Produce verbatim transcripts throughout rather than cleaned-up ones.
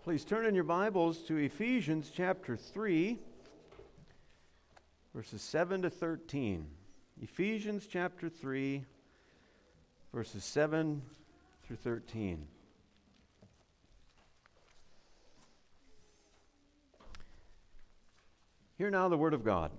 Please turn in your Bibles to Ephesians chapter three, verses seven to thirteen. Ephesians chapter three, verses seven through thirteen. Hear now the word of God.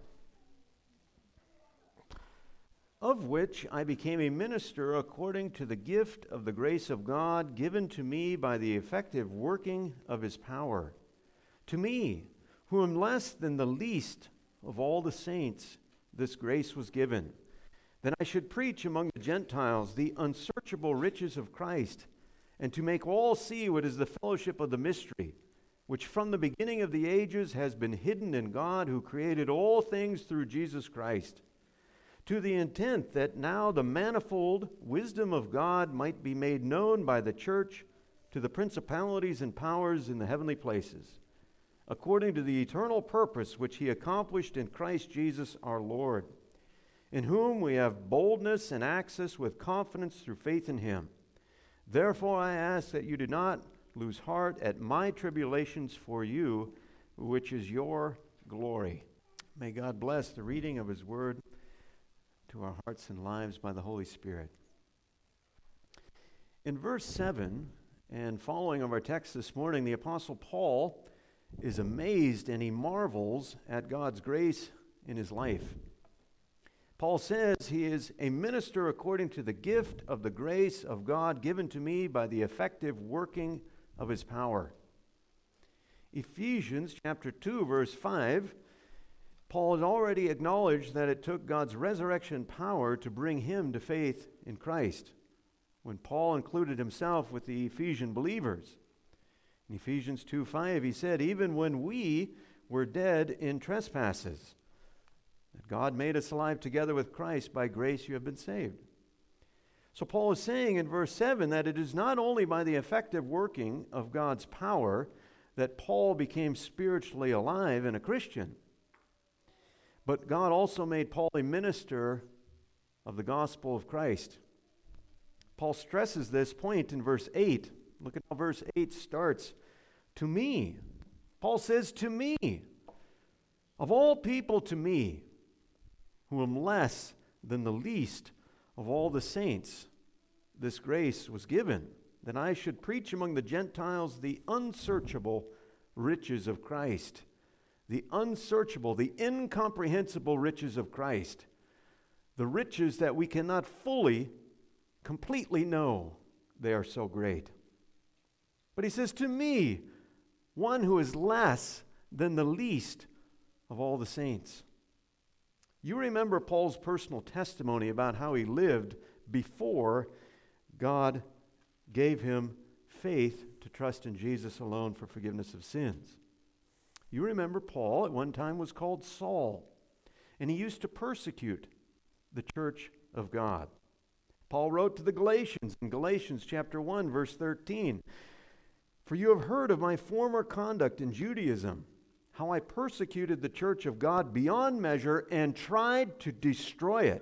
Of which I became a minister according to the gift of the grace of God given to me by the effective working of his power. To me, who am less than the least of all the saints, this grace was given, that I should preach among the Gentiles the unsearchable riches of Christ, and to make all see what is the fellowship of the mystery, which from the beginning of the ages has been hidden in God, who created all things through Jesus Christ, to the intent that now the manifold wisdom of God might be made known by the church to the principalities and powers in the heavenly places, according to the eternal purpose which he accomplished in Christ Jesus our Lord, in whom we have boldness and access with confidence through faith in him. Therefore I ask that you do not lose heart at my tribulations for you, which is your glory. May God bless the reading of his word to our hearts and lives by the Holy Spirit. In verse seven and following of our text this morning, the Apostle Paul is amazed and he marvels at God's grace in his life. Paul says he is a minister according to the gift of the grace of God given to me by the effective working of his power. Ephesians chapter two, verse five, Paul has already acknowledged that it took God's resurrection power to bring him to faith in Christ, when Paul included himself with the Ephesian believers. In Ephesians two five, he said, even when we were dead in trespasses, that God made us alive together with Christ, by grace you have been saved. So Paul is saying in verse seven that it is not only by the effective working of God's power that Paul became spiritually alive and a Christian, but God also made Paul a minister of the gospel of Christ. Paul stresses this point in verse eight. Look at how verse eight starts. To me. Paul says, to me. Of all people, to me, who am less than the least of all the saints, this grace was given, that I should preach among the Gentiles the unsearchable riches of Christ. The unsearchable, the incomprehensible riches of Christ. The riches that we cannot fully, completely know. They are so great. But he says, to me, one who is less than the least of all the saints. You remember Paul's personal testimony about how he lived before God gave him faith to trust in Jesus alone for forgiveness of sins. You remember Paul at one time was called Saul, and he used to persecute the church of God. Paul wrote to the Galatians in Galatians chapter one, verse thirteen, for you have heard of my former conduct in Judaism, how I persecuted the church of God beyond measure and tried to destroy it.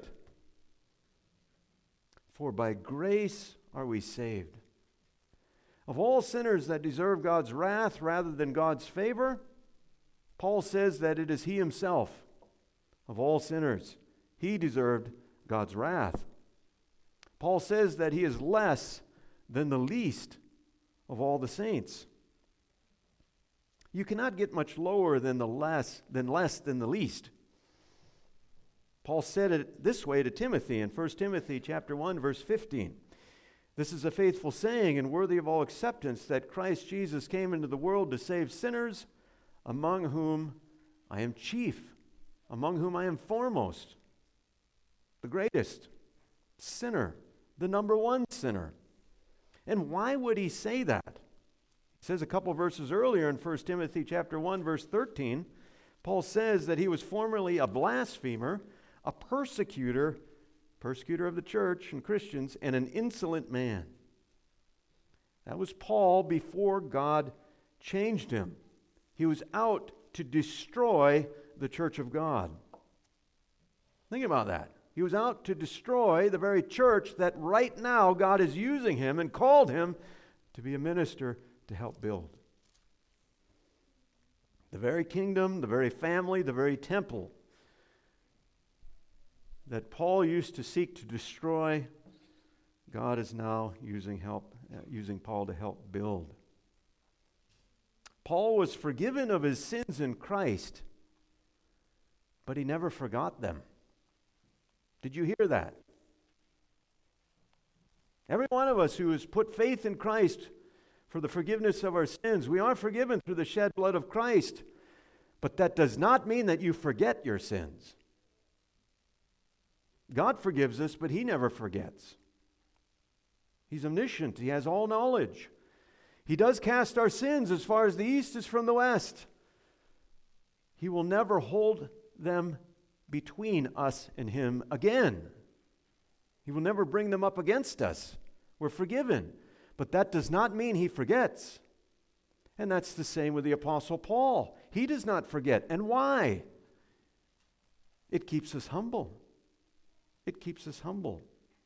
For by grace are we saved. Of all sinners that deserve God's wrath rather than God's favor, Paul says that it is he himself, of all sinners, he deserved God's wrath. Paul says that he is less than the least of all the saints. You cannot get much lower than the less than less than the least. Paul said it this way to Timothy in First Timothy chapter one, verse fifteen. This is a faithful saying and worthy of all acceptance, that Christ Jesus came into the world to save sinners, among whom I am chief, among whom I am foremost, the greatest sinner, the number one sinner. And why would he say that? He says a couple verses earlier in First Timothy chapter one, verse thirteen, Paul says that he was formerly a blasphemer, a persecutor, persecutor of the church and Christians, and an insolent man. That was Paul before God changed him. He was out to destroy the church of God. Think about that. He was out to destroy the very church that right now God is using him and called him to be a minister to help build. The very kingdom, the very family, the very temple that Paul used to seek to destroy, God is now using help, uh, using Paul to help build. Paul was forgiven of his sins in Christ, but he never forgot them. Did you hear that? Every one of us who has put faith in Christ for the forgiveness of our sins, we are forgiven through the shed blood of Christ, but that does not mean that you forget your sins. God forgives us, but He never forgets. He's omniscient. He has all knowledge. He does cast our sins as far as the east is from the west. He will never hold them between us and Him again. He will never bring them up against us. We're forgiven. But that does not mean He forgets. And that's the same with the Apostle Paul. He does not forget. And why? It keeps us humble. It keeps us humble.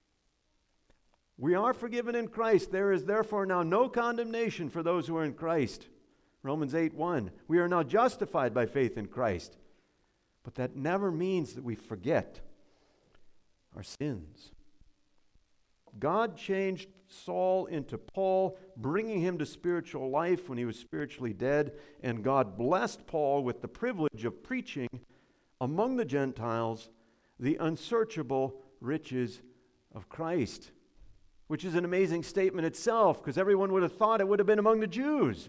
We are forgiven in Christ. There is therefore now no condemnation for those who are in Christ. Romans eight one. We are now justified by faith in Christ. But that never means that we forget our sins. God changed Saul into Paul, bringing him to spiritual life when he was spiritually dead, and God blessed Paul with the privilege of preaching among the Gentiles the unsearchable riches of Christ, which is an amazing statement itself, because everyone would have thought it would have been among the Jews.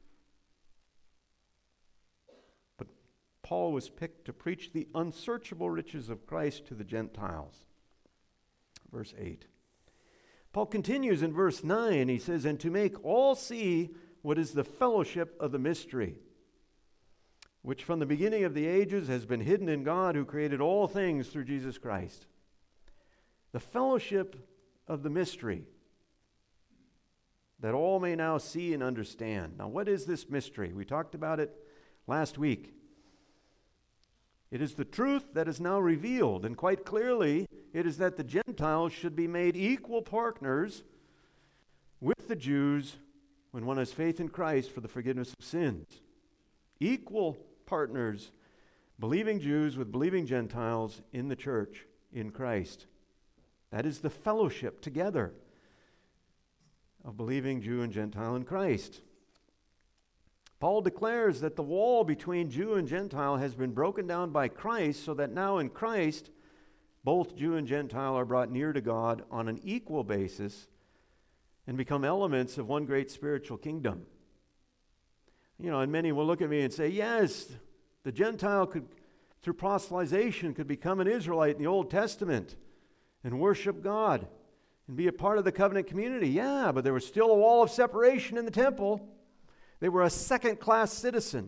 But Paul was picked to preach the unsearchable riches of Christ to the Gentiles. Verse eight. Paul continues in verse nine. He says, "And to make all see what is the fellowship of the mystery, which from the beginning of the ages has been hidden in God, who created all things through Jesus Christ." The fellowship of the mystery, that all may now see and understand. Now, what is this mystery? We talked about it last week. It is the truth that is now revealed, and quite clearly, it is that the Gentiles should be made equal partners with the Jews when one has faith in Christ for the forgiveness of sins. Equal partners, believing Jews with believing Gentiles in the church in Christ. That is the fellowship together of believing Jew and Gentile in Christ. Paul declares that the wall between Jew and Gentile has been broken down by Christ, so that now in Christ, both Jew and Gentile are brought near to God on an equal basis and become elements of one great spiritual kingdom. You know, and many will look at me and say, yes, the Gentile could, through proselytization, could become an Israelite in the Old Testament and worship God and be a part of the covenant community. Yeah, but there was still a wall of separation in the temple. They were a second-class citizen.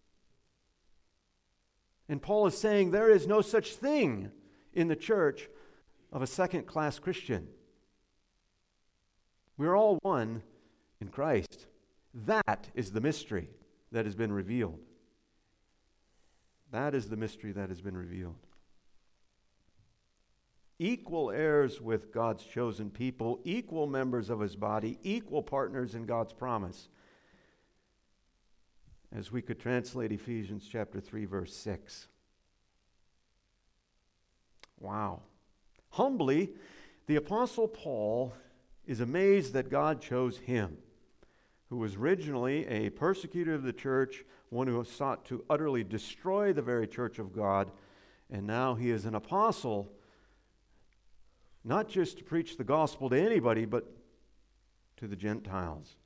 And Paul is saying there is no such thing in the church of a second-class Christian. We're all one in Christ. That is the mystery that has been revealed. That is the mystery that has been revealed. Equal heirs with God's chosen people, equal members of His body, equal partners in God's promise. As we could translate Ephesians chapter three, verse six. Wow. Humbly, the Apostle Paul is amazed that God chose him, who was originally a persecutor of the church, one who sought to utterly destroy the very church of God, and now he is an apostle, not just to preach the gospel to anybody, but to the Gentiles.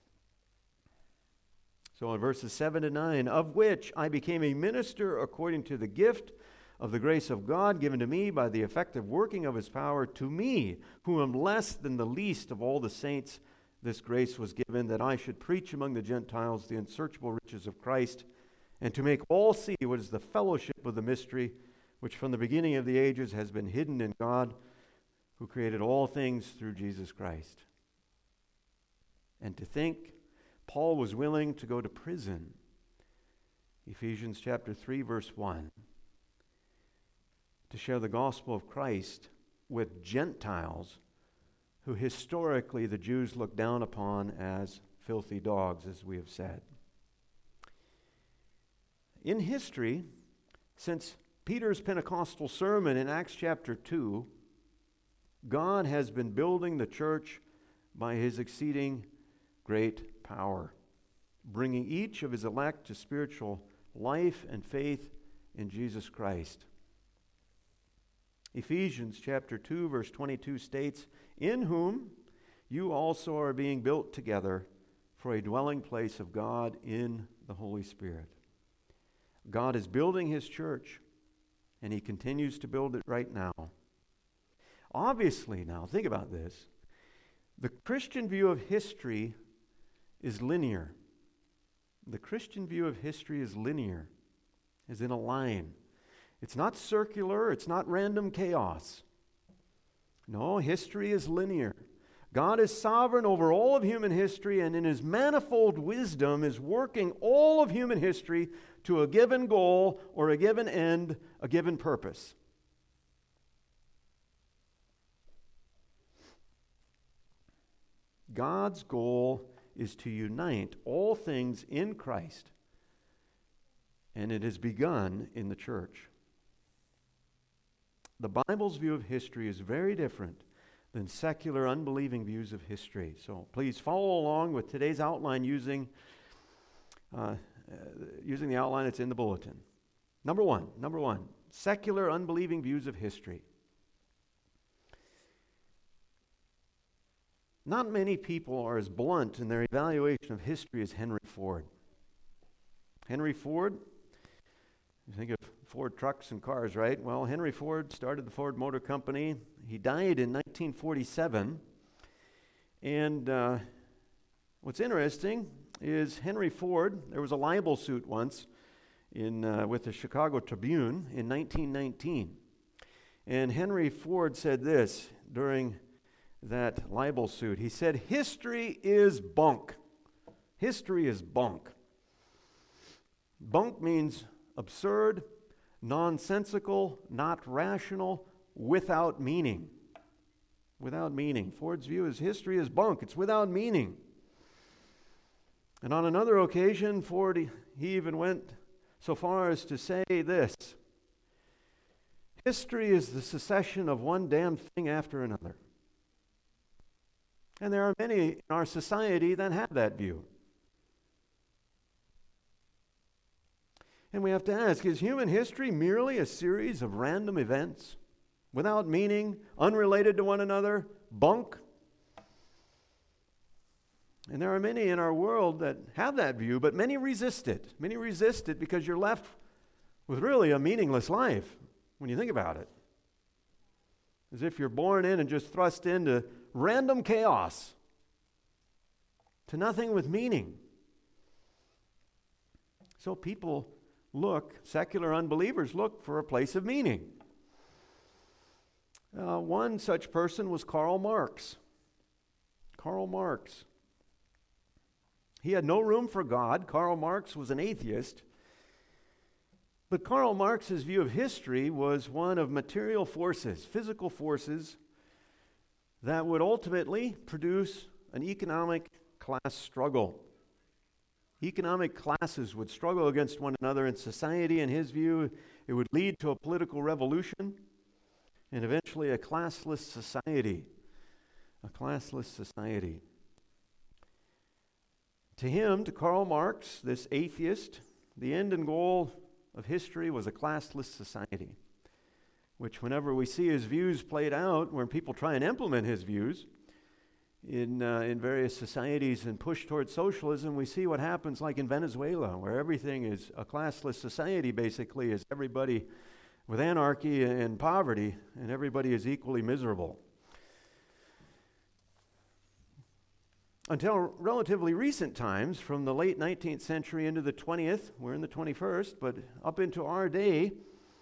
So in verses seven to nine, "Of which I became a minister according to the gift of the grace of God given to me by the effective working of His power, to me, who am less than the least of all the saints, this grace was given, that I should preach among the Gentiles the unsearchable riches of Christ, and to make all see what is the fellowship of the mystery, which from the beginning of the ages has been hidden in God, who created all things through Jesus Christ." And to think Paul was willing to go to prison. Ephesians chapter three, verse one. To share the gospel of Christ with Gentiles who historically the Jews looked down upon as filthy dogs, as we have said. in history, since Peter's Pentecostal sermon in Acts chapter two, God has been building the church by his exceeding great power, bringing each of his elect to spiritual life and faith in Jesus Christ. Ephesians chapter two, verse twenty-two states, "In whom you also are being built together for a dwelling place of God in the Holy Spirit." God is building his church, and he continues to build it right now. Obviously, now, think about this. The Christian view of history is linear. The Christian view of history is linear, is in a line. It's not circular, it's not random chaos. No, history is linear. God is sovereign over all of human history, and in his manifold wisdom is working all of human history to a given goal or a given end, a given purpose. God's goal is to unite all things in Christ, and it has begun in the church. The Bible's view of history is very different than secular, unbelieving views of history. So please follow along with today's outline using, uh, uh, using the outline that's in the bulletin. Number one, number one, secular, unbelieving views of history. Not many people are as blunt in their evaluation of history as Henry Ford. Henry Ford, you think of Ford trucks and cars, right? Well, Henry Ford started the Ford Motor Company. He died in nineteen forty-seven. And uh, what's interesting is Henry Ford, there was a libel suit once in uh, with the Chicago Tribune in nineteen nineteen. And Henry Ford said this during that libel suit. He said, "History is bunk. History is bunk." Bunk means absurd, nonsensical, not rational, without meaning. Without meaning. Ford's view is history is bunk. It's without meaning. And on another occasion, Ford, he, he even went so far as to say this: "History is the succession of one damn thing after another." And there are many in our society that have that view. And we have to ask, is human history merely a series of random events, without meaning, unrelated to one another, bunk? And there are many in our world that have that view, but many resist it. Many resist it because you're left with really a meaningless life when you think about it. As if you're born in and just thrust into random chaos, to nothing with meaning. So people look, secular unbelievers look for a place of meaning. Uh, one such person was Karl Marx. Karl Marx. He had no room for God. Karl Marx was an atheist. But Karl Marx's view of history was one of material forces, physical forces, that would ultimately produce an economic class struggle. Economic classes would struggle against one another in society. In his view, it would lead to a political revolution and eventually a classless society. A classless society. To him, to Karl Marx, this atheist, the end and goal of history was a classless society, which whenever we see his views played out, when people try and implement his views in uh, in various societies and push towards socialism, we see what happens like in Venezuela, where everything is a classless society, basically, is everybody with anarchy and poverty, and everybody is equally miserable. Until relatively recent times, from the late nineteenth century into the twentieth, we're in the twenty-first, but up into our day,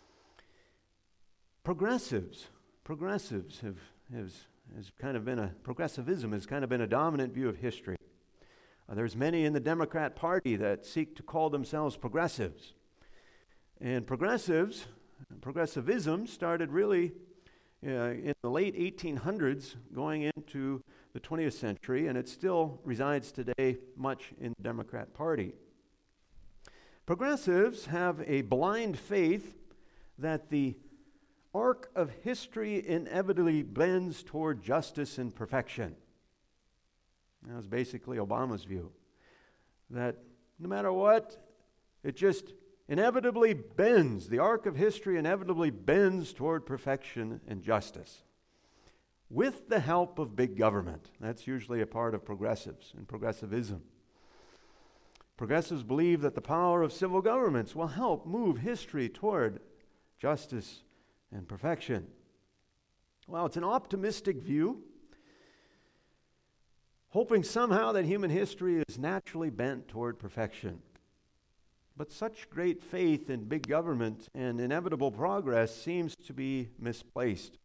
progressives, progressives have, has, has kind of been a, progressivism has kind of been a dominant view of history. Uh, there's many in the Democrat Party that seek to call themselves progressives. And progressives, progressivism started really uh, in the late eighteen hundreds going into the twentieth century, and it still resides today much in the Democrat Party. Progressives have a blind faith that the arc of history inevitably bends toward justice and perfection. That was basically Obama's view. That no matter what, it just inevitably bends. The arc of history inevitably bends toward perfection and justice. With the help of big government. That's usually a part of progressives and progressivism. Progressives believe that the power of civil governments will help move history toward justice and perfection. Well, it's an optimistic view, hoping somehow that human history is naturally bent toward perfection. But such great faith in big government and inevitable progress seems to be misplaced.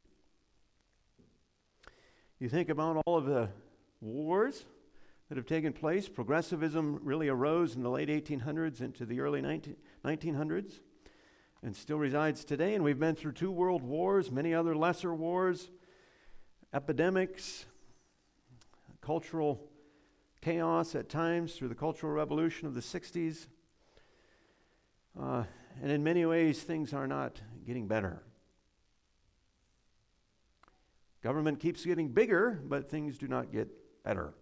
You think about all of the wars that have taken place. Progressivism really arose in the late eighteen hundreds into the early nineteen hundreds and still resides today. And we've been through two world wars, many other lesser wars, epidemics, cultural chaos at times through the Cultural Revolution of the sixties. Uh, and in many ways, things are not getting better. Government keeps getting bigger, but things do not get better.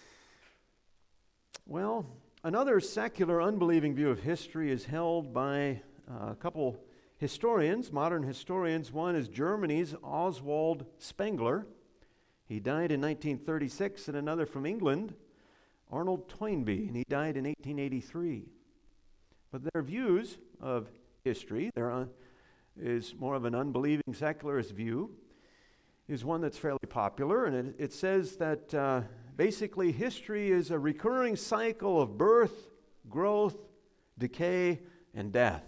Well, another secular, unbelieving view of history is held by uh, a couple historians, modern historians. One is Germany's Oswald Spengler. He died in nineteen thirty-six, and another from England, Arnold Toynbee, and he died in eighteen eighty-three. But their views of history, there uh, is more of an unbelieving secularist view, is one that's fairly popular, and it, it says that uh, basically history is a recurring cycle of birth, growth, decay, and death.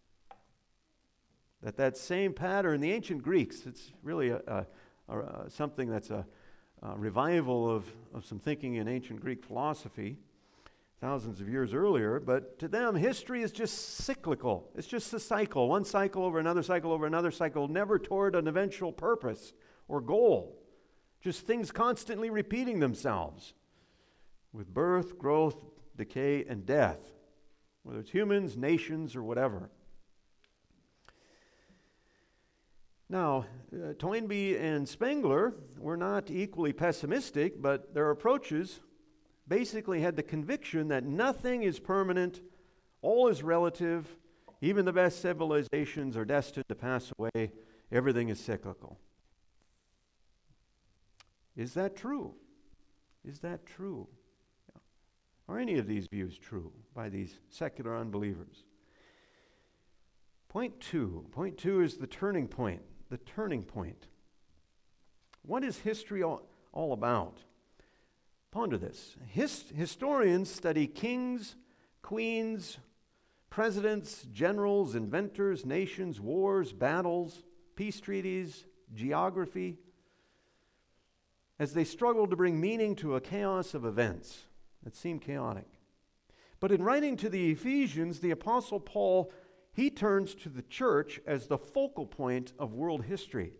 That that same pattern, the ancient Greeks, it's really a, a, a, a something that's a, a revival of, of some thinking in ancient Greek philosophy thousands of years earlier, but to them, history is just cyclical. It's just a cycle, one cycle over another cycle over another cycle, never toward an eventual purpose or goal. Just things constantly repeating themselves with birth, growth, decay, and death, whether it's humans, nations, or whatever. Now, uh, Toynbee and Spengler were not equally pessimistic, but their approaches basically had the conviction that nothing is permanent, all is relative, even the best civilizations are destined to pass away, everything is cyclical. Is that true? Is that true? Are any of these views true by these secular unbelievers? Point two. Point two is the turning point. The turning point. What is history all, all about? Ponder this. His, historians study kings, queens, presidents, generals, inventors, nations, wars, battles, peace treaties, geography, as they struggle to bring meaning to a chaos of events that seem chaotic. But in writing to the Ephesians, the Apostle Paul, he turns to the church as the focal point of world history.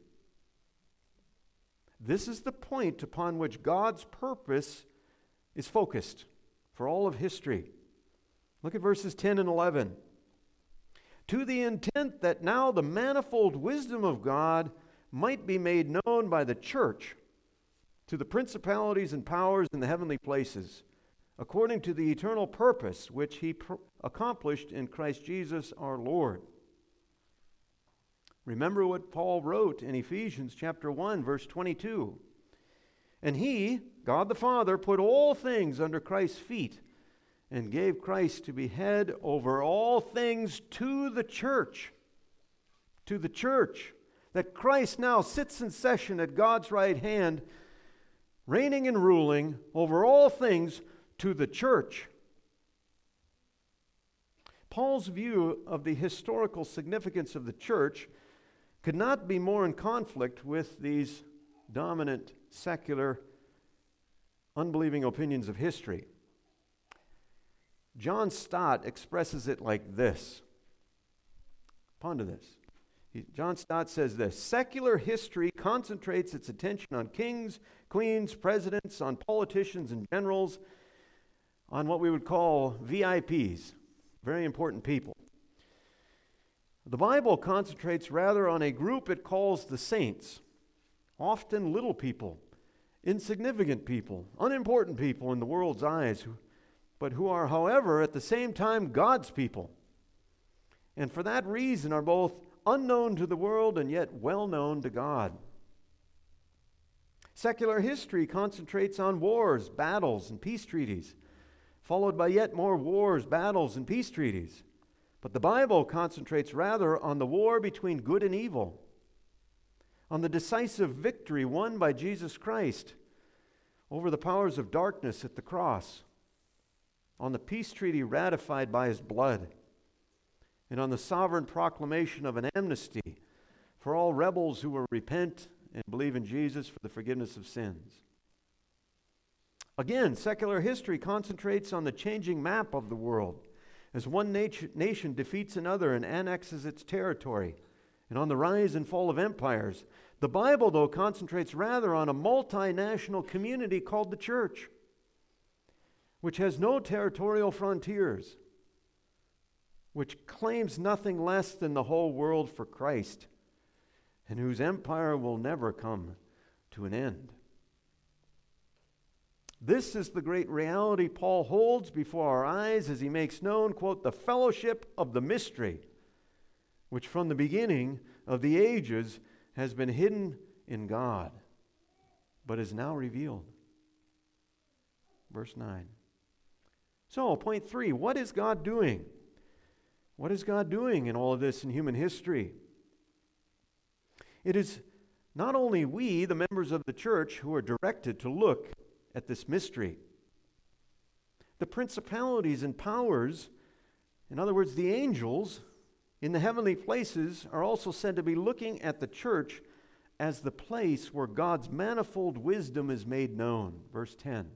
This is the point upon which God's purpose is focused for all of history. Look at verses ten and eleven. To the intent that now the manifold wisdom of God might be made known by the church to the principalities and powers in the heavenly places, according to the eternal purpose which he pr- accomplished in Christ Jesus our Lord. Remember what Paul wrote in Ephesians chapter one, verse twenty-two. And he, God the Father, put all things under Christ's feet and gave Christ to be head over all things to the church. To the church. That Christ now sits in session at God's right hand, reigning and ruling over all things to the church. Paul's view of the historical significance of the church could not be more in conflict with these dominant, secular, unbelieving opinions of history. John Stott expresses it like this. Ponder this. He, John Stott says this: secular history concentrates its attention on kings, queens, presidents, on politicians and generals, on what we would call V I Ps, very important people. The Bible concentrates rather on a group it calls the saints, often little people, insignificant people, unimportant people in the world's eyes, but who are, however, at the same time God's people, and for that reason are both unknown to the world and yet well known to God. Secular history concentrates on wars, battles, and peace treaties, followed by yet more wars, battles, and peace treaties. But the Bible concentrates rather on the war between good and evil, on the decisive victory won by Jesus Christ over the powers of darkness at the cross, on the peace treaty ratified by his blood, and on the sovereign proclamation of an amnesty for all rebels who will repent and believe in Jesus for the forgiveness of sins. Again, secular history concentrates on the changing map of the world as one nat- nation defeats another and annexes its territory, and on the rise and fall of empires. The Bible, though, concentrates rather on a multinational community called the church, which has no territorial frontiers, which claims nothing less than the whole world for Christ, and whose empire will never come to an end. This is the great reality Paul holds before our eyes as he makes known, quote, the fellowship of the mystery, which from the beginning of the ages has been hidden in God, but is now revealed. Verse nine. So, point three, what is God doing? What is God doing in all of this in human history? It is not only we, the members of the church, who are directed to look at this mystery. The principalities and powers, in other words, the angels in the heavenly places, are also said to be looking at the church as the place where God's manifold wisdom is made known. Verse ten.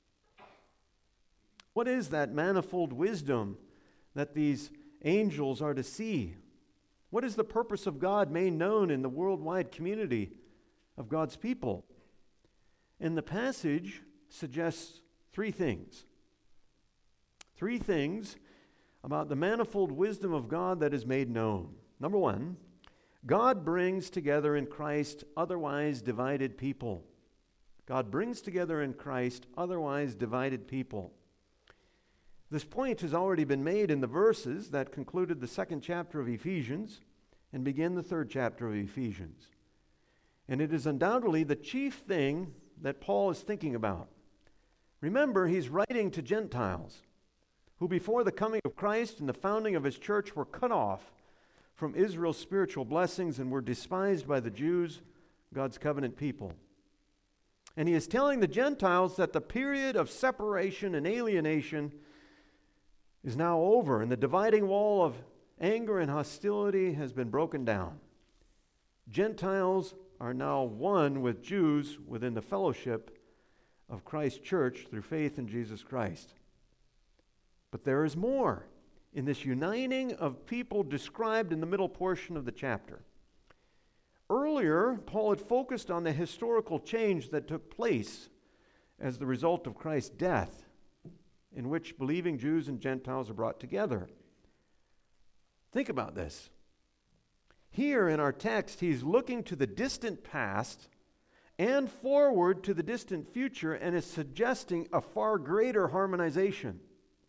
What is that manifold wisdom that these angels are to see? What is the purpose of God made known in the worldwide community of God's people? And the passage suggests three things. Three things about the manifold wisdom of God that is made known. Number one, God brings together in Christ otherwise divided people. God brings together in Christ otherwise divided people. This point has already been made in the verses that concluded the second chapter of Ephesians and begin the third chapter of Ephesians. And it is undoubtedly the chief thing that Paul is thinking about. Remember, he's writing to Gentiles who before the coming of Christ and the founding of his church were cut off from Israel's spiritual blessings and were despised by the Jews, God's covenant people. And he is telling the Gentiles that the period of separation and alienation is now over, and the dividing wall of anger and hostility has been broken down. Gentiles are now one with Jews within the fellowship of Christ's church through faith in Jesus Christ. But there is more in this uniting of people described in the middle portion of the chapter. Earlier, Paul had focused on the historical change that took place as the result of Christ's death, in which believing Jews and Gentiles are brought together. Think about this. Here in our text, he's looking to the distant past and forward to the distant future and is suggesting a far greater harmonization.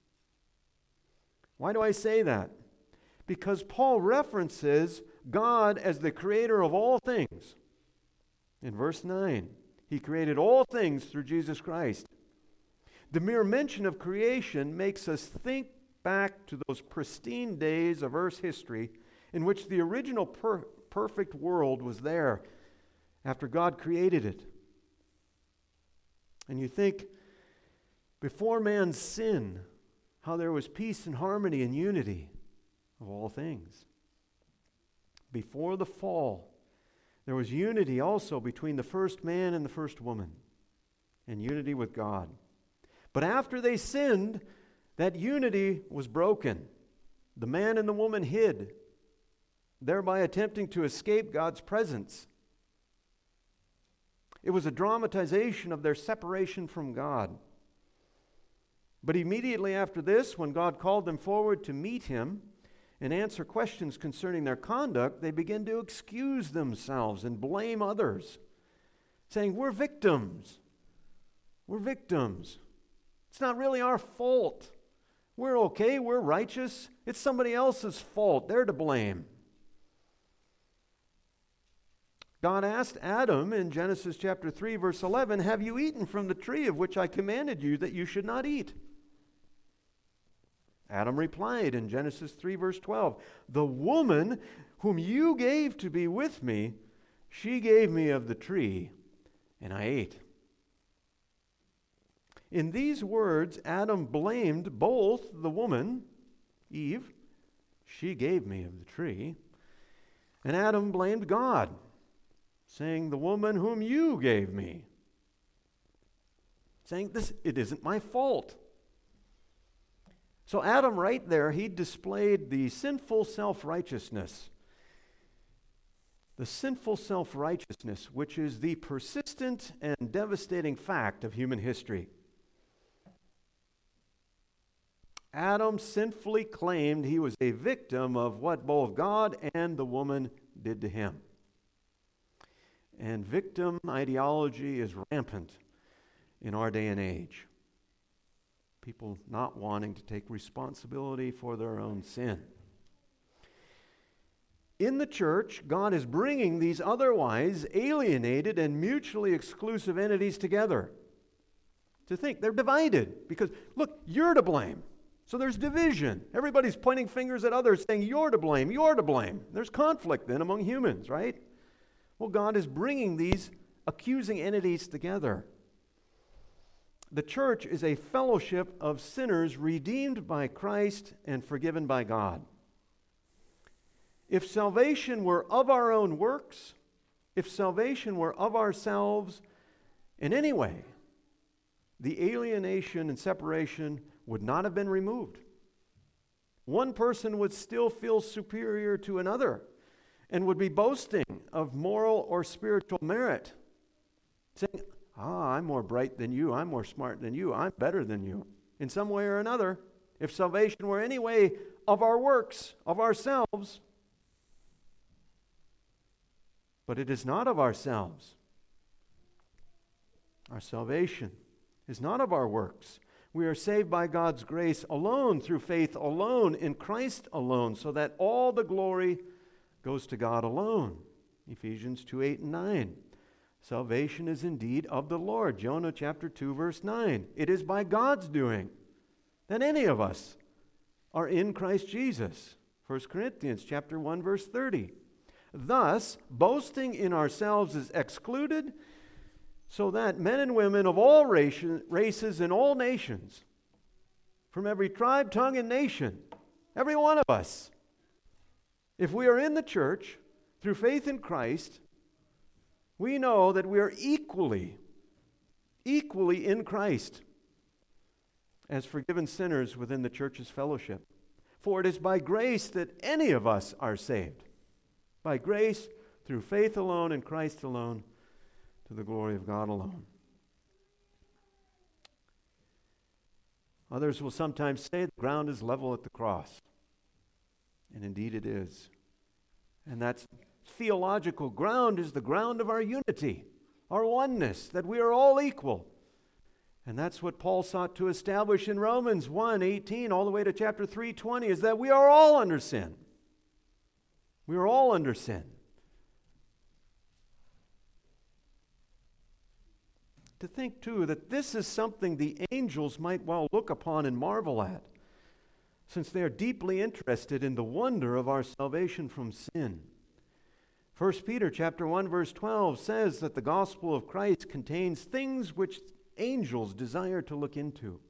Why do I say that? Because Paul references God as the creator of all things. In verse nine, he created all things through Jesus Christ. The mere mention of creation makes us think back to those pristine days of Earth's history in which the original per- perfect world was there after God created it. And you think, before man's sin, how there was peace and harmony and unity of all things. Before the fall, there was unity also between the first man and the first woman, and unity with God. But after they sinned, that unity was broken. The man and the woman hid, thereby attempting to escape God's presence. It was a dramatization of their separation from God. But immediately after this, when God called them forward to meet him and answer questions concerning their conduct, they begin to excuse themselves and blame others, saying, we're victims. We're victims. It's not really our fault. We're okay. We're righteous. It's somebody else's fault. They're to blame. God asked Adam in Genesis chapter three, verse eleven, have you eaten from the tree of which I commanded you that you should not eat? Adam replied in Genesis three, verse twelve, the woman whom you gave to be with me, she gave me of the tree, and I ate. In these words, Adam blamed both the woman, Eve, she gave me of the tree, and Adam blamed God, saying, the woman whom you gave me, saying, this, it isn't my fault. So Adam right there, he displayed the sinful self-righteousness. The sinful self-righteousness, which is the persistent and devastating fact of human history. Adam sinfully claimed he was a victim of what both God and the woman did to him. And victim ideology is rampant in our day and age. People not wanting to take responsibility for their own sin. In the church, God is bringing these otherwise alienated and mutually exclusive entities together. To think they're divided because, look, you're to blame. So there's division. Everybody's pointing fingers at others saying, you're to blame, you're to blame. There's conflict then among humans, right? Well, God is bringing these accusing entities together. The church is a fellowship of sinners redeemed by Christ and forgiven by God. If salvation were of our own works, if salvation were of ourselves in any way, the alienation and separation would not have been removed. One person would still feel superior to another and would be boasting of moral or spiritual merit, saying, ah, I'm more bright than you, I'm more smart than you, I'm better than you, in some way or another. If salvation were any way of our works, of ourselves, but it is not of ourselves. Our salvation is not of our works. We are saved by God's grace alone, through faith alone, in Christ alone, so that all the glory goes to God alone. Ephesians two, eight, and nine. Salvation is indeed of the Lord. Jonah chapter two, verse nine. It is by God's doing that any of us are in Christ Jesus. First Corinthians chapter one, verse thirty. Thus, boasting in ourselves is excluded, so that men and women of all races and all nations, from every tribe, tongue, and nation, every one of us, if we are in the church through faith in Christ, we know that we are equally, equally in Christ as forgiven sinners within the church's fellowship. For it is by grace that any of us are saved. By grace, through faith alone in Christ alone, to the glory of God alone. Others will sometimes say the ground is level at the cross. And indeed it is. And that's theological ground is the ground of our unity, our oneness, that we are all equal. And that's what Paul sought to establish in Romans one, eighteen all the way to chapter three, twenty, is that we are all under sin. We are all under sin. To think, too, that this is something the angels might well look upon and marvel at, since they are deeply interested in the wonder of our salvation from sin. First Peter chapter one, verse twelve says that the gospel of Christ contains things which angels desire to look into.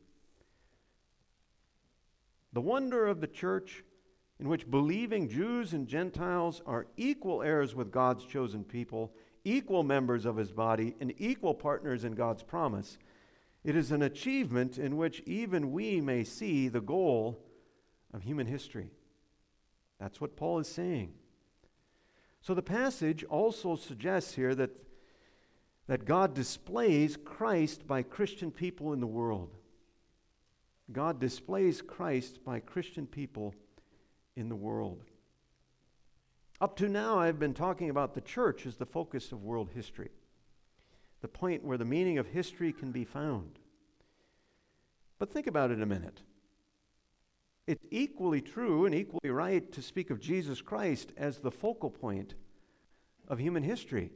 The wonder of the church, in which believing Jews and Gentiles are equal heirs with God's chosen people, equal members of his body, and equal partners in God's promise. It is an achievement in which even we may see the goal of human history. That's what Paul is saying. So the passage also suggests here that, that God displays Christ by Christian people in the world. God displays Christ by Christian people in the world. Up to now, I've been talking about the church as the focus of world history, the point where the meaning of history can be found. But think about it a minute. It's equally true and equally right to speak of Jesus Christ as the focal point of human history.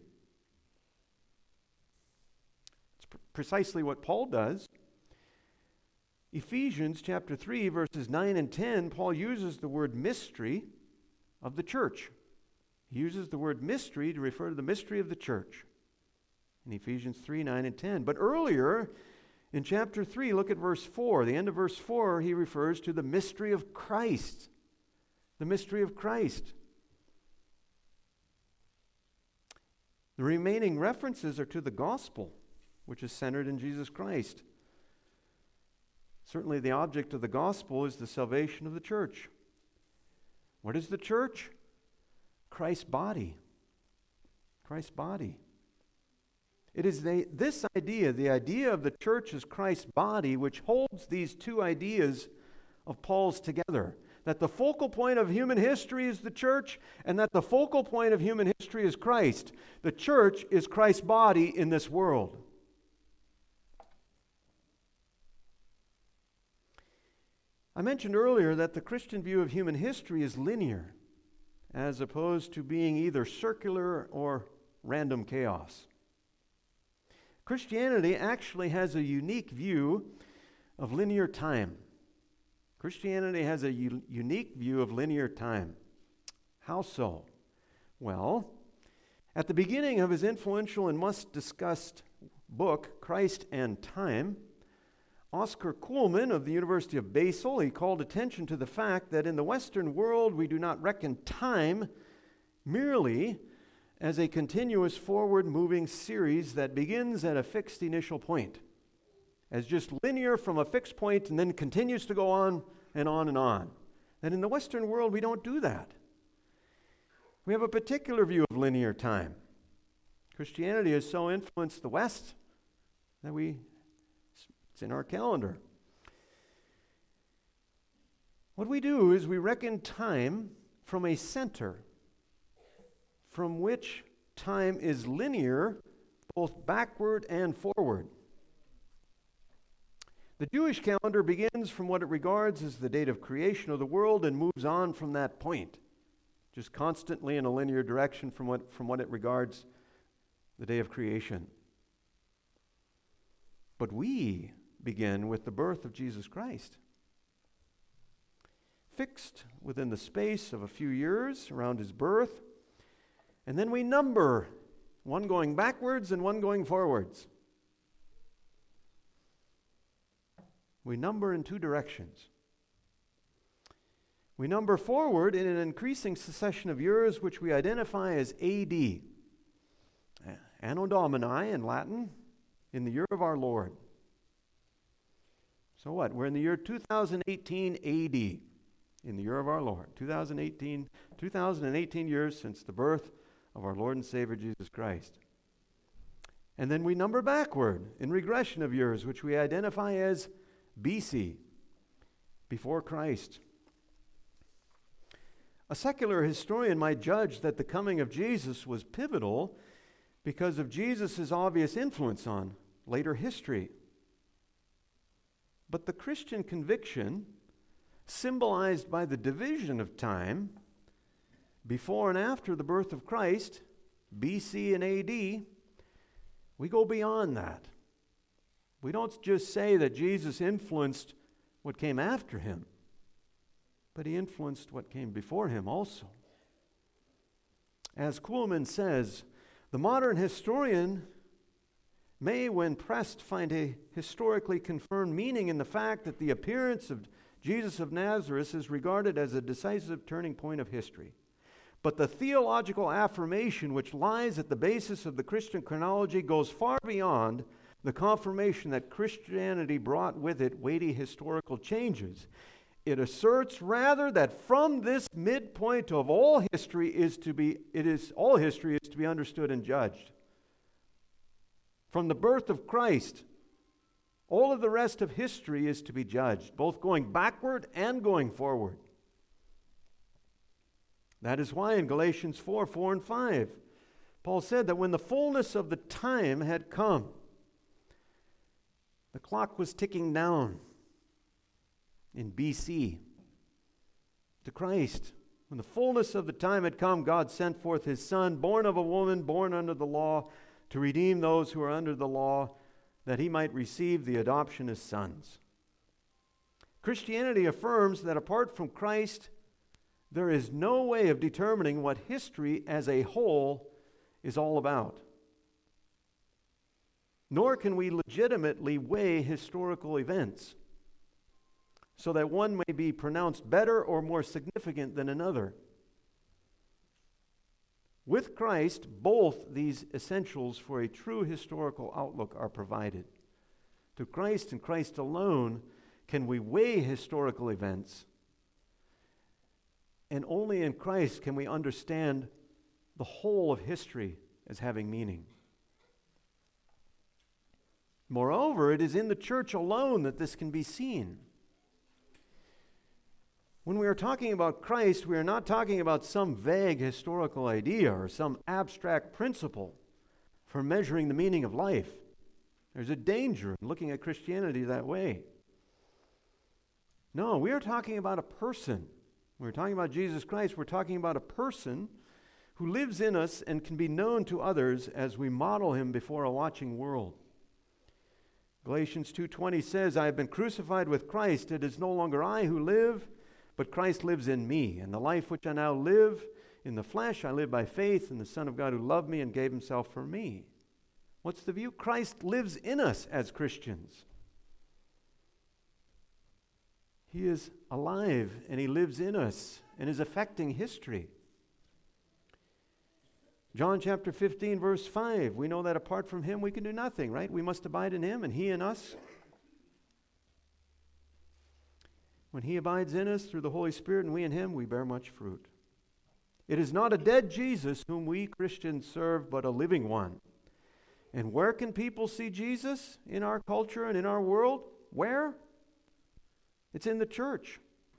It's pr- precisely what Paul does. Ephesians chapter three, verses nine and ten, Paul uses the word mystery of the church. He uses the word mystery to refer to the mystery of the church in Ephesians three, nine and ten. But earlier in chapter three, look at verse four. The end of verse four, he refers to the mystery of Christ. The mystery of Christ. The remaining references are to the gospel, which is centered in Jesus Christ. Certainly the object of the gospel is the salvation of the church. What is the church? Christ's body. Christ's body. It is the, this idea, the idea of the church as Christ's body, which holds these two ideas of Paul's together. That the focal point of human history is the church, and that the focal point of human history is Christ. The church is Christ's body in this world. I mentioned earlier that the Christian view of human history is linear, as opposed to being either circular or random chaos. Christianity actually has a unique view of linear time. Christianity has a u- unique view of linear time. How so? Well, at the beginning of his influential and much discussed book, Christ and Time, Oscar Kuhlman of the University of Basel, he called attention to the fact that in the Western world we do not reckon time merely as a continuous forward-moving series that begins at a fixed initial point, as just linear from a fixed point and then continues to go on and on and on. That in the Western world we don't do that. We have a particular view of linear time. Christianity has so influenced the West that we It's in our calendar. What we do is we reckon time from a center from which time is linear, both backward and forward. The Jewish calendar begins from what it regards as the date of creation of the world and moves on from that point, just constantly in a linear direction from what, from what it regards the day of creation. But we begin with the birth of Jesus Christ. Fixed within the space of a few years around his birth, and then we number, one going backwards and one going forwards. We number in two directions. We number forward in an increasing succession of years which we identify as A D, Anno Domini in Latin, in the year of our Lord. So what? We're in the year two thousand eighteen A D, in the year of our Lord. two thousand eighteen, two thousand eighteen years since the birth of our Lord and Savior Jesus Christ. And then we number backward in regression of years, which we identify as B C, before Christ. A secular historian might judge that the coming of Jesus was pivotal because of Jesus' obvious influence on later history. But the Christian conviction, symbolized by the division of time before and after the birth of Christ, B C and A D, we go beyond that. We don't just say that Jesus influenced what came after him, but he influenced what came before him also. As Kuhlman says, the modern historian may, when pressed, find a historically confirmed meaning in the fact that the appearance of Jesus of Nazareth is regarded as a decisive turning point of history. But the theological affirmation which lies at the basis of the Christian chronology goes far beyond the confirmation that Christianity brought with it weighty historical changes. It asserts rather that from this midpoint of all history is to be, it is all history is to be understood and judged. From the birth of Christ All of the rest of history is to be judged, both going backward and going forward. That is why in Galatians four, four and five, Paul said that when the fullness of the time had come, the clock was ticking down in B C to Christ. When the fullness of the time had come, God sent forth his Son, born of a woman, born under the law, to redeem those who are under the law, that he might receive the adoption as sons. Christianity affirms that apart from Christ, there is no way of determining what history as a whole is all about. Nor can we legitimately weigh historical events so that one may be pronounced better or more significant than another. With Christ, both these essentials for a true historical outlook are provided. To Christ and Christ alone can we weigh historical events, and only in Christ can we understand the whole of history as having meaning. Moreover, it is in the church alone that this can be seen. When we are talking about Christ, we are not talking about some vague historical idea or some abstract principle for measuring the meaning of life. There's a danger in looking at Christianity that way. No, we are talking about a person. When we're talking about Jesus Christ, we're talking about a person who lives in us and can be known to others as we model him before a watching world. Galatians two twenty says, I have been crucified with Christ. It is no longer I who live, but Christ lives in me. And the life which I now live in the flesh, I live by faith in the Son of God who loved me and gave himself for me. What's the view? Christ lives in us as Christians. He is alive and he lives in us and is affecting history. John chapter fifteen, verse five, we know that apart from him we can do nothing, right? We must abide in him and he in us. When he abides in us through the Holy Spirit and we in him, we bear much fruit. It is not a dead Jesus whom we Christians serve, but a living one. And where can people see Jesus in our culture and in our world? Where? It's in the church.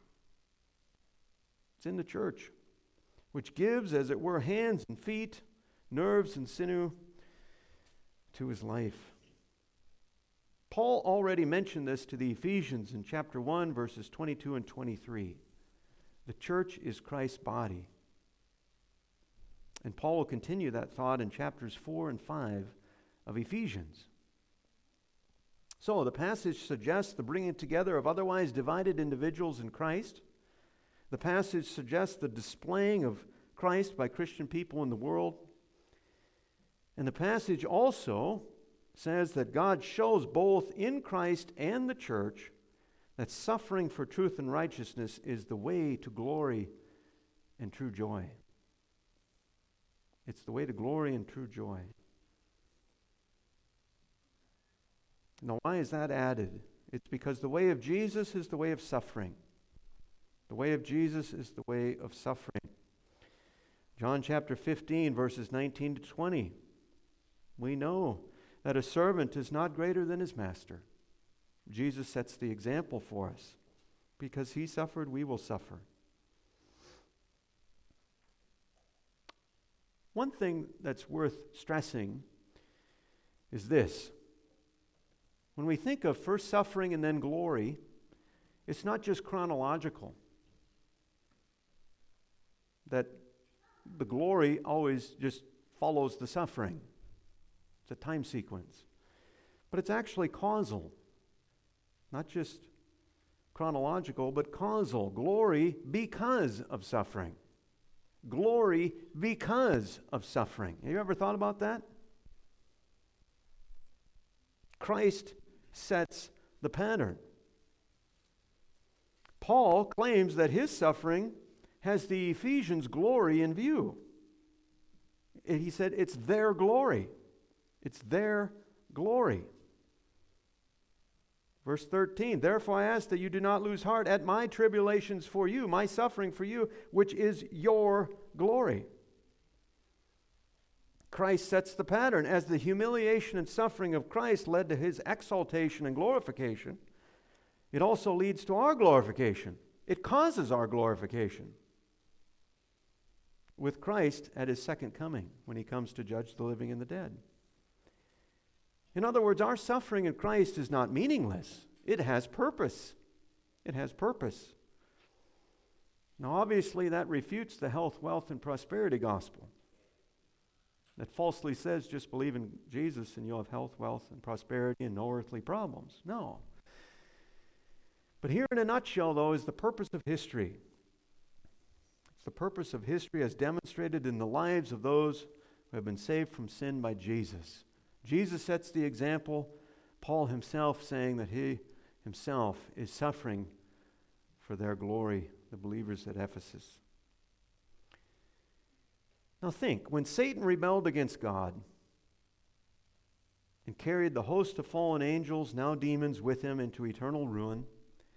It's in the church, which gives, as it were, hands and feet, nerves and sinew to his life. Paul already mentioned this to the Ephesians in chapter one, verses twenty-two and twenty-three. The church is Christ's body. And Paul will continue that thought in chapters four and five of Ephesians. So the passage suggests the bringing together of otherwise divided individuals in Christ. The passage suggests the displaying of Christ by Christian people in the world. And the passage also says that God shows both in Christ and the church that suffering for truth and righteousness is the way to glory and true joy. It's the way to glory and true joy. Now, why is that added? It's because the way of Jesus is the way of suffering. The way of Jesus is the way of suffering. John chapter fifteen, verses nineteen to twenty. We know that a servant is not greater than his master. Jesus sets the example for us. Because he suffered, we will suffer. One thing that's worth stressing is this. When we think of first suffering and then glory, it's not just chronological. That the glory always just follows the suffering. It's a time sequence. But it's actually causal. Not just chronological, but causal. Glory because of suffering. Glory because of suffering. Have you ever thought about that? Christ sets the pattern. Paul claims that his suffering has the Ephesians' glory in view. He said it's their glory. It's their glory. Verse thirteen, therefore I ask that you do not lose heart at my tribulations for you, my suffering for you, which is your glory. Christ sets the pattern. As the humiliation and suffering of Christ led to his exaltation and glorification, it also leads to our glorification. It causes our glorification with Christ at his second coming, when he comes to judge the living and the dead. In other words, our suffering in Christ is not meaningless. It has purpose. It has purpose. Now, obviously, that refutes the health, wealth, and prosperity gospel that falsely says just believe in Jesus and you'll have health, wealth, and prosperity and no earthly problems. No. But here in a nutshell, though, is the purpose of history. It's the purpose of history as demonstrated in the lives of those who have been saved from sin by Jesus. Jesus sets the example, Paul himself saying that he himself is suffering for their glory, the believers at Ephesus. Now think, when Satan rebelled against God and carried the host of fallen angels, now demons, with him into eternal ruin,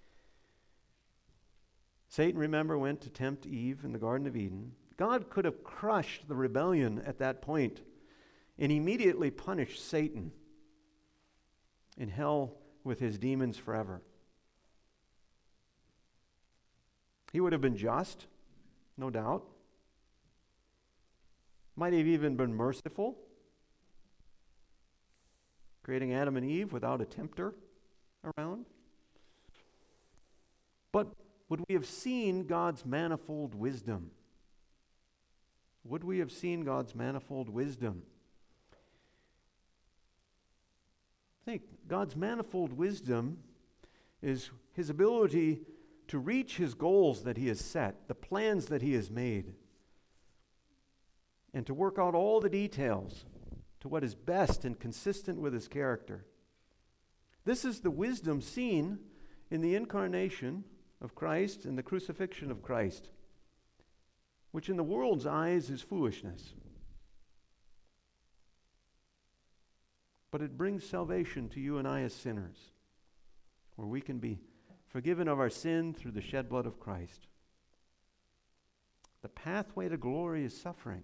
Satan, remember, went to tempt Eve in the Garden of Eden. God could have crushed the rebellion at that point and immediately punished Satan in hell with his demons forever. He would have been just, no doubt. Might have even been merciful, creating Adam and Eve without a tempter around. But would we have seen God's manifold wisdom? Would we have seen God's manifold wisdom? Think, God's manifold wisdom is his ability to reach his goals that he has set, the plans that he has made, and to work out all the details to what is best and consistent with his character. This is the wisdom seen in the incarnation of Christ and the crucifixion of Christ, which in the world's eyes is foolishness. But it brings salvation to you and I as sinners, where we can be forgiven of our sin through the shed blood of Christ. The pathway to glory is suffering.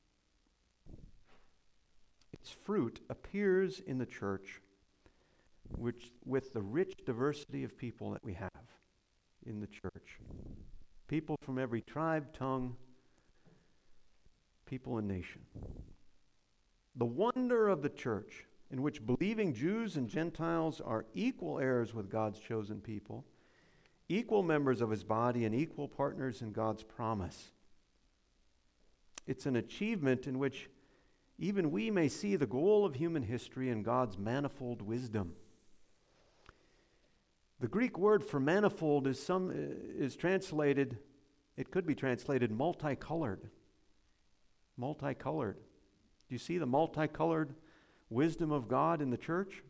Its fruit appears in the church, which, with the rich diversity of people that we have in the church. People from every tribe, tongue, people and nation. The wonder of the church, in which believing Jews and Gentiles are equal heirs with God's chosen people, equal members of his body, and equal partners in God's promise. It's an achievement in which even we may see the goal of human history in God's manifold wisdom. The Greek word for manifold is some is translated, it could be translated multicolored. Multicolored. Do you see the multicolored wisdom of God in the church?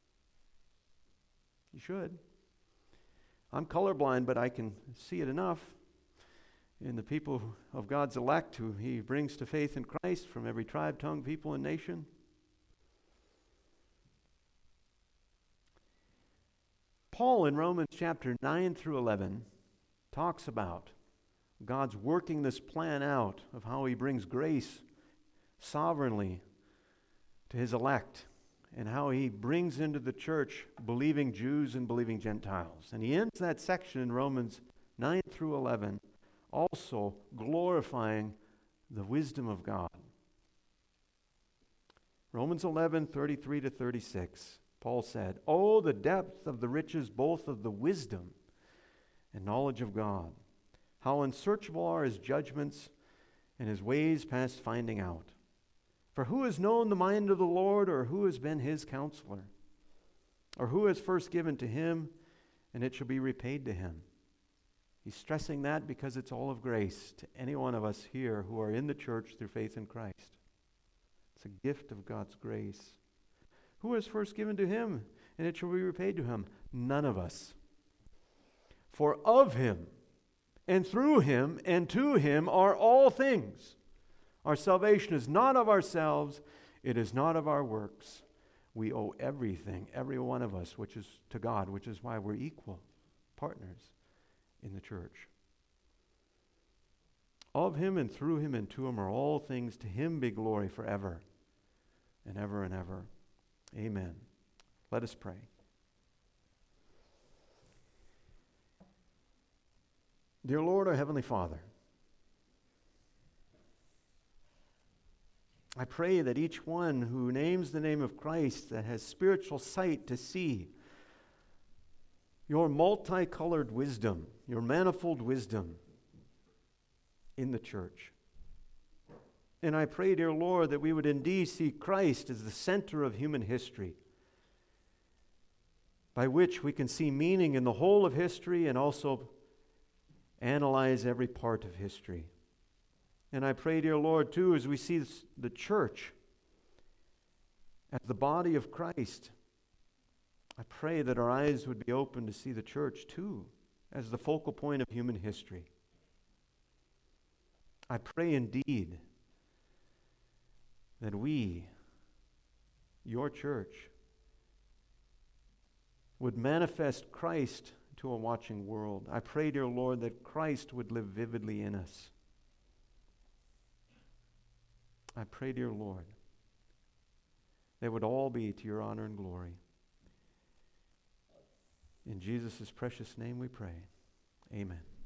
You should. I'm colorblind, but I can see it enough in the people of God's elect who he brings to faith in Christ from every tribe, tongue, people, and nation. Paul in Romans chapter nine through eleven talks about God's working this plan out of how he brings grace sovereignly to his elect and how he brings into the church believing Jews and believing Gentiles. And he ends that section in Romans nine through eleven also glorifying the wisdom of God. Romans eleven, thirty-three to thirty-six, Paul said, "Oh, the depth of the riches both of the wisdom and knowledge of God. How unsearchable are his judgments and his ways past finding out. For who has known the mind of the Lord, or who has been his counselor? Or who has first given to him, and it shall be repaid to him?" He's stressing that because it's all of grace to any one of us here who are in the church through faith in Christ. It's a gift of God's grace. Who has first given to him, and it shall be repaid to him? None of us. For of him, and through him, and to him are all things. Our salvation is not of ourselves, it is not of our works. We owe everything, every one of us, which is to God, which is why we're equal partners in the church. Of him and through him and to him are all things. To him be glory forever. and ever and ever. Amen. Let us pray. Dear Lord, our Heavenly Father, I pray that each one who names the name of Christ, that has spiritual sight to see your multicolored wisdom, your manifold wisdom in the church. And I pray, dear Lord, that we would indeed see Christ as the center of human history, by which we can see meaning in the whole of history and also analyze every part of history. And I pray, dear Lord, too, as we see this, the church as the body of Christ, I pray that our eyes would be open to see the church, too, as the focal point of human history. I pray indeed that we, your church, would manifest Christ to a watching world. I pray, dear Lord, that Christ would live vividly in us. I pray, dear Lord, that would all be to your honor and glory. In Jesus' precious name we pray. Amen.